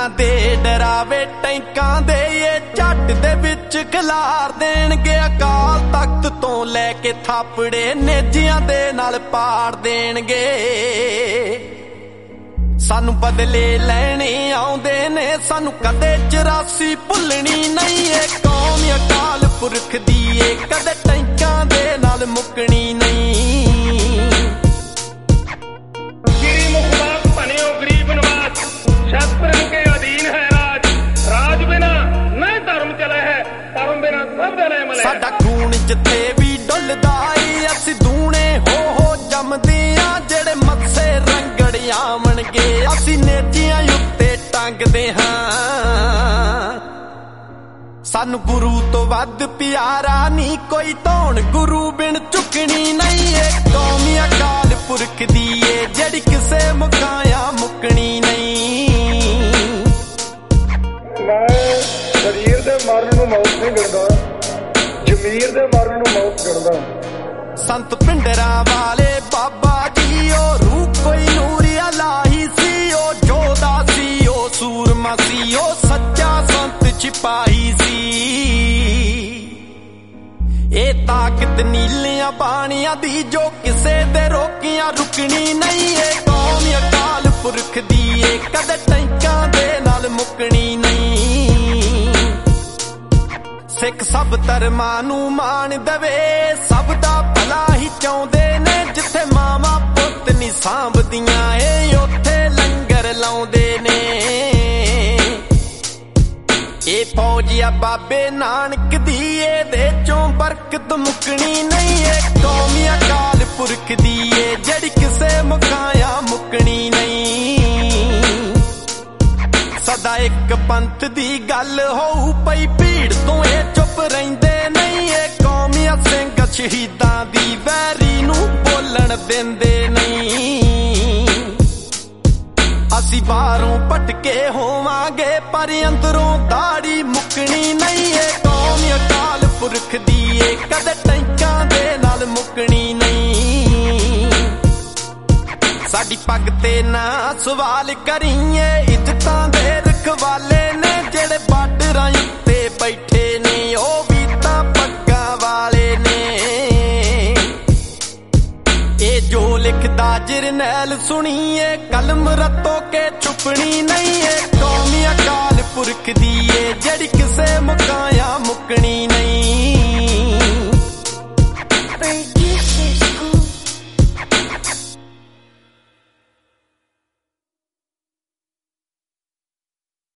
दे डरावे टैंकां दे ये झट दे विच खलार देणगे। अकाल तख्त तो लैके थापड़े नेजियां दे नाल पाड़ देणगे। सानू बदले लैणे आउंदे ने, सानू कदे 84 भुलनी नहीं। ये कौम अकाल पुरख दी कदे टैंकां दे नाल मुकनी नहीं। के अधीन है राज, राज बिना न धर्म चले है, धर्म बिना सब जने मले। साडा खून जिथे भी डुलदा ए, असीं दूने हो जमदे आ। जेड़े मत्से रंगड़ आवणगे, असीं नेजियां उत्ते टंगदे हां। सानू गुरु तो वध प्यारा नी कोई, धौण गुरु बिन चुकनी नहीं। ये कौमी अकाल पुरख दी जेड़ी किसे मुकाया मुकनी नहीं। मैं शरीर दे मरण नूं मौत नहीं गिणदा, जमीर दे मरण नूं मौत गिणदा। संत पिंडरा वाले बाबा जी ओ रूह कोई नूरिया लाही सी। ओ जोधा सी, ओ सूरमा सी, ओ सच्चा संत सिपाही सी। ए ताकत नीलियां बाणियां दी जो किसे दे रोकियां रुकनी नहीं। ए कौम अकाल पुरख दी कदे टैंकां दे नाल मुकनी नहीं। सिख सब धर्मां नूं मान देवे, सब दा भला ही चाहुंदे ने। जिथे मावा पुत नी सांभदियां ए उत्थे लंगर लाउंदे ने। ए फौजिया बाबे नानक दी दे चों बरकत मुकनी नहीं। ए कौमी अकाल पुरख दी जेड़ी किसे मुकाया मुकनी नहीं। सदा एक पंथ दी गल होऊ पई, भीड़ तो ए चुप रहिंदे नहीं। ए कौमी सिंह शहीदां दी वैरी नूं बोलण दिंदे नहीं। असी बाहरों भटके होवांगे पर अंदरों दाड़ी मुकनी नहीं। ए कौम अकाल पुरख दी कदे टैंकां दे नाल मुकनी नहीं। साडी पग ते ना सवाल करिए, इज्जतां दे रखवाले ने। जेड़े बार्डरां उत्ते बैठे ने ओ भी तां पग्गां वाले ने। ए जो लिखदा जरनैल सुनिए, कलम रत्तों के छुपनी नहीं। ए कौमी अकाल पुरख दी जेड़ी किसे मुकाया मुकनी नहीं।